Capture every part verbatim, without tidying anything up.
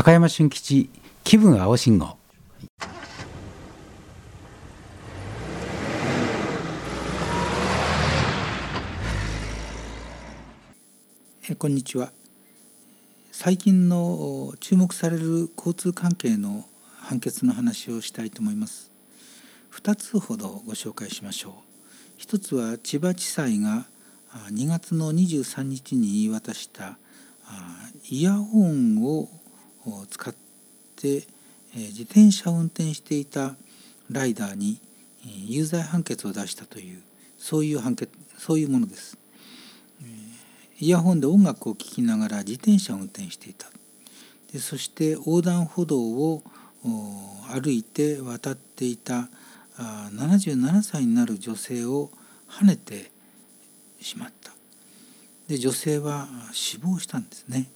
高山俊吉気分青信号。 えこんにちは。最近の注目される交通関係の判決の話をしたいと思います。ふたつほどご紹介しましょう。ひとつは千葉地裁がにがつのにじゅうさんにちに言い渡したイヤホンを使って自転車を運転していたライダーに有罪判決を出したというそういう判決そういうものです。イヤホンで音楽を聴きながら自転車を運転していた。でそして横断歩道を歩いて渡っていたななじゅうななさいになる女性をはねてしまった。で女性は死亡したんですね。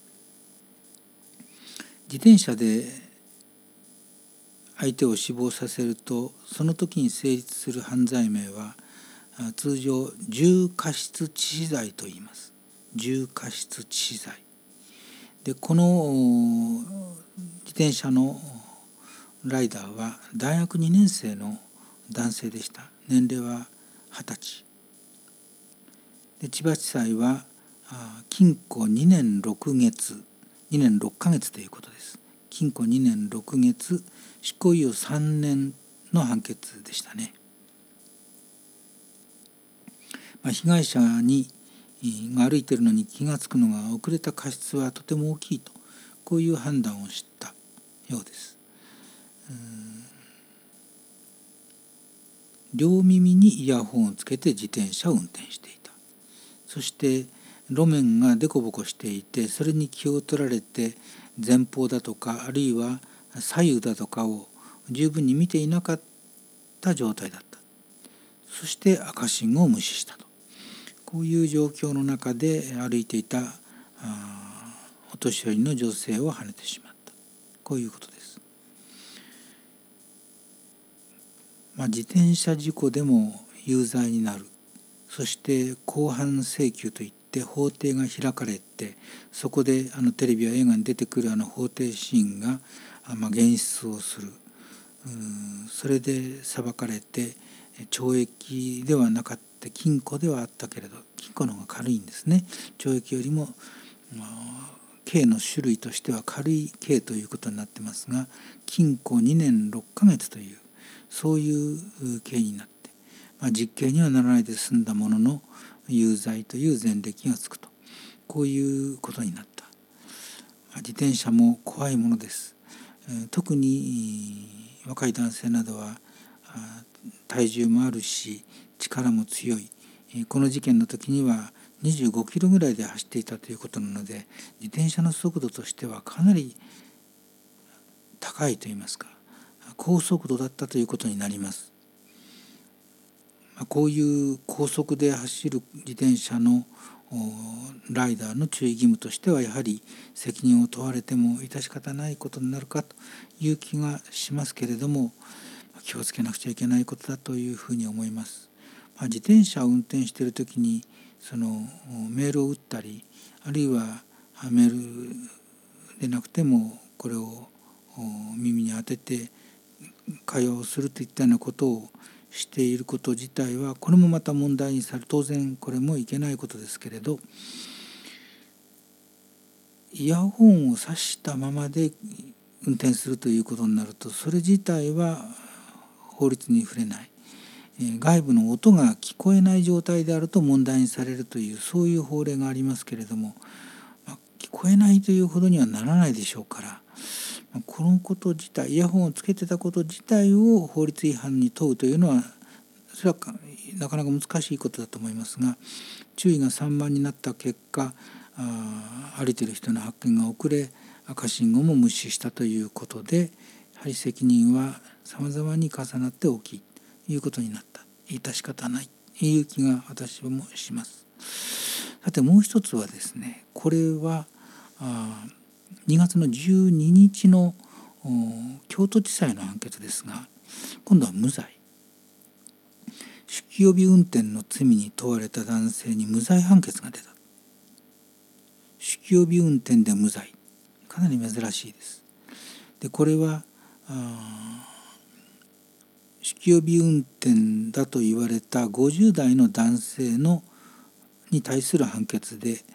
自転車で相手を死亡させるとその時に成立する犯罪名は通常重過失致死罪と言います。重過失致死罪で、この自転車のライダーは大学にねん生の男性でした。年齢ははたちで、千葉地裁は禁錮にねんろくげつにねんろっかげつということです。禁錮にねんろくげつ執行猶予さんねんの判決でしたね。まあ、被害者にが歩いているのに気がつくのが遅れた過失はとても大きいと、こういう判断をしたようです。両耳にイヤホンをつけて自転車を運転していた。そして路面が凸凹していて、それに気を取られて前方だとかあるいは左右だとかを十分に見ていなかった状態だった。そして赤信号を無視したと、こういう状況の中で歩いていたお年寄りの女性をはねてしまった、こういうことです。まあ、自転車事故でも有罪になる。そして公判請求といって法廷が開かれて、そこであのテレビや映画に出てくるあの法廷シーンが、まあ、現出をする。うんそれで裁かれて懲役ではなかった、禁錮ではあったけれど禁錮の方が軽いんですね。懲役よりも、まあ、刑の種類としては軽い刑ということになってますが、禁錮にねんろっかげつというそういう刑になって、まあ、実刑にはならないで済んだものの有罪という前歴がつくと、こういうことになった。まあ、自転車も怖いものです。特に若い男性などは体重もあるし力も強い。この事件の時にはにじゅうごキロぐらいで走っていたということなので、自転車の速度としてはかなり高いといいますか高速度だったということになります。こういう高速で走る自転車のライダーの注意義務としては、やはり責任を問われても致し方ないことになるかという気がしますけれども、気をつけなくちゃいけないことだというふうに思います。まあ、自転車を運転しているときにそのメールを打ったり、あるいはメールでなくてもこれを耳に当てて会話をするといったようなことをしていること自体は、これもまた問題にされ、当然これもいけないことですけれど、イヤホンを挿したままで運転するということになると、それ自体は法律に触れない。外部の音が聞こえない状態であると問題にされるという、そういう法令がありますけれども、まあ、聞こえないというほどにはならないでしょうから、このこと自体、イヤホンをつけてたこと自体を法律違反に問うというのは、それはなかなか難しいことだと思いますが、注意が散漫になった結果、あ歩いている人の発見が遅れ、赤信号も無視したということで、やはり責任はさまざまに重なって大きいということになった。致し方ないという気が私もします。さてもう一つはですね、これはあにがつのじゅうににちの京都地裁の判決ですが、今度は無罪。酒気帯び運転の罪に問われた男性に無罪判決が出た。酒気帯び運転で無罪、 かなり珍しいです。でこれは酒気帯び運転だと言われたごじゅう代の男性のに対する判決で、えー、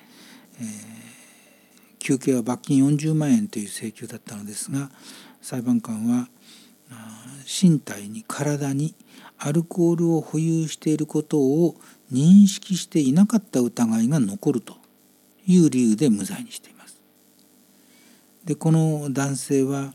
求刑は罰金よんじゅうまんえんという請求だったのですが、裁判官は身体に体にアルコールを保有していることを認識していなかった疑いが残るという理由で無罪にしています。でこの男性は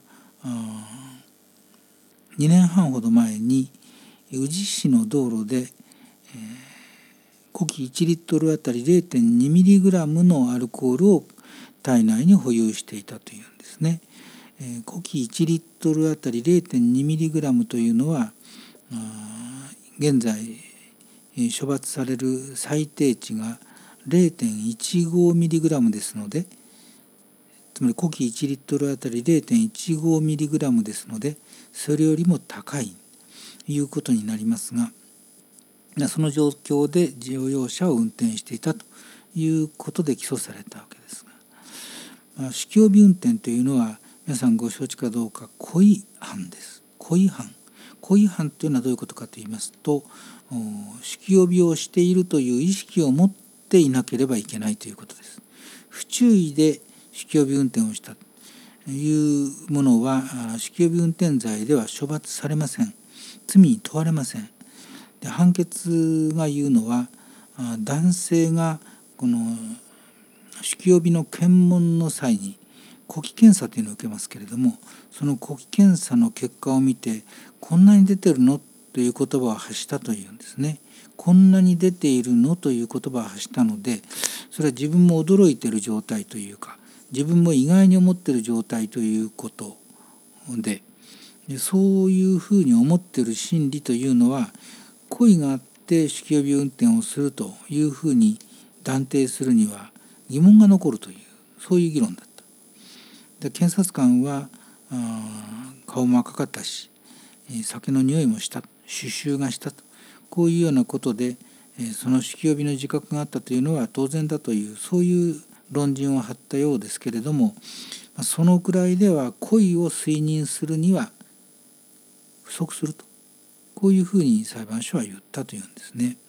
にねんはんほど前に宇治市の道路で、えー、呼気いちリットルあたり れいてんにミリグラム のアルコールを体内に保有していたというんですね。えー、呼気いちリットルあたり れいてんにミリグラム というのは現在処罰される最低値が れいてんいちごミリグラム ですので、つまり呼気いちリットルあたり れいてんいちごミリグラム ですので、それよりも高いということになりますが、その状況で乗用車を運転していたということで起訴されたわけですが、まあ、酒気帯び運転というのは皆さんご承知かどうか、故意犯です。故意犯故意犯というのはどういうことかと言いますと、酒気帯びをしているという意識を持っていなければいけないということです。不注意で酒気帯び運転をしたというものは酒気帯び運転罪では処罰されません。罪に問われません。で判決が言うのは、男性がこの酒気帯びの検問の際に呼気検査というのを受けますけれども、その呼気検査の結果を見て、こんなに出てるのという言葉を発したというんですね。こんなに出ているのという言葉を発したので、それは自分も驚いている状態というか、自分も意外に思っている状態ということで、そういうふうに思っている心理というのは、故意があって酒気帯び運転をするというふうに断定するには疑問が残るという、そういう議論だった。で検察官は顔も赤かったし、酒の匂いもした、酒臭がしたと、こういうようなことでその酒気帯びの自覚があったというのは当然だという、そういう論陣を張ったようですけれども、そのくらいでは故意を推認するには不足すると、こういうふうに裁判所は言ったというんですね。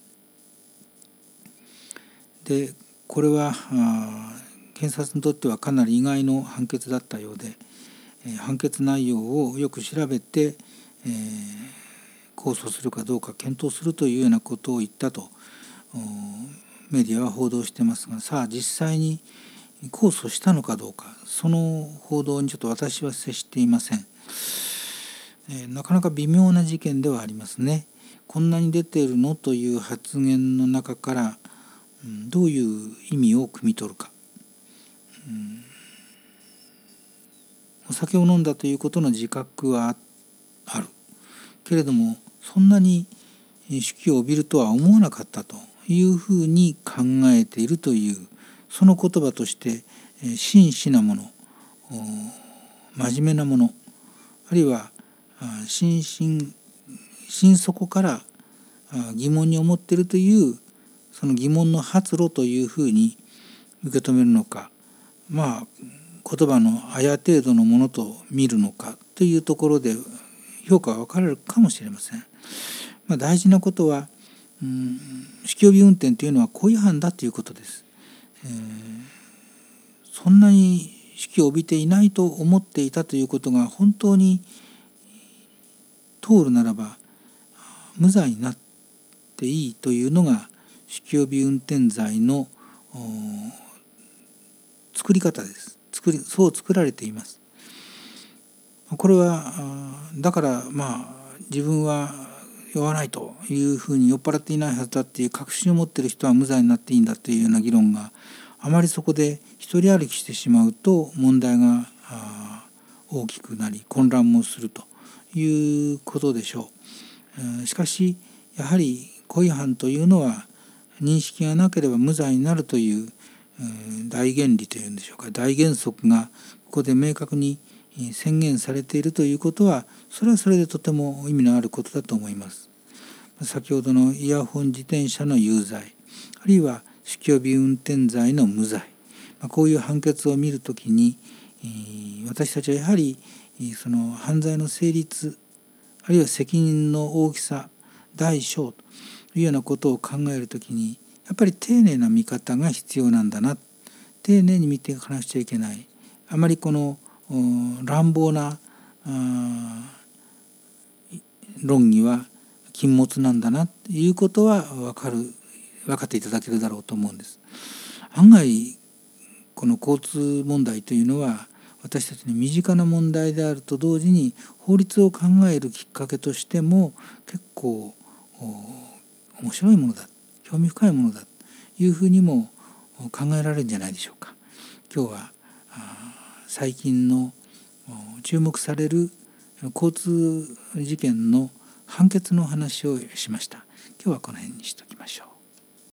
でこれは検察にとってはかなり意外の判決だったようで、判決内容をよく調べて、えー、控訴するかどうか検討するというようなことを言ったとメディアは報道してますが、さあ実際に控訴したのかどうか、その報道にちょっと私は接していません。えー、なかなか微妙な事件ではありますね。こんなに出ているのという発言の中から、うん、どういう意味を汲み取るか、うん、お酒を飲んだということの自覚はあるけれども、そんなに酒気を帯びるとは思わなかったというふうに考えているという、その言葉として真摯なもの、真面目なもの、あるいは心身心底から疑問に思っているという、その疑問の発露というふうに受け止めるのか、まあ言葉のあや程度のものと見るのかというところで評価は分かれるかもしれません。まあ、大事なことは、うん、酒気帯び運転というのは故意犯だということです。えー、そんなに酒気を帯びていないと思っていたということが本当に通るならば無罪になっていいというのが酒気帯び運転罪の作り方です。作りそう作られています。これはだからまあ自分は酔わないというふうに酔っ払っていないはずだっていう確信を持っている人は無罪になっていいんだというような議論があまりそこで一人歩きしてしまうと問題が大きくなり混乱もするということでしょう。しかしやはり故意犯というのは認識がなければ無罪になるという大原理というんでしょうか、大原則がここで明確に宣言されているということは、それはそれでとても意味のあることだと思います。先ほどのイヤホン自転車の有罪、あるいは酒気帯び運転罪の無罪、こういう判決を見るときに私たちはやはりその犯罪の成立あるいは責任の大きさ大小というようなことを考えるときにやっぱり丁寧な見方が必要なんだな、丁寧に見ていかなくちゃいけない、あまりこの乱暴な論議は禁物なんだなということは分かる分かっていただけるだろうと思うんです。案外この交通問題というのは私たちに身近な問題であると同時に法律を考えるきっかけとしても結構面白いものだ、興味深いものだというふうにも考えられるんじゃないでしょうか。今日は最近の注目される交通事件の判決の話をしました。今日はこの辺にしておきましょう。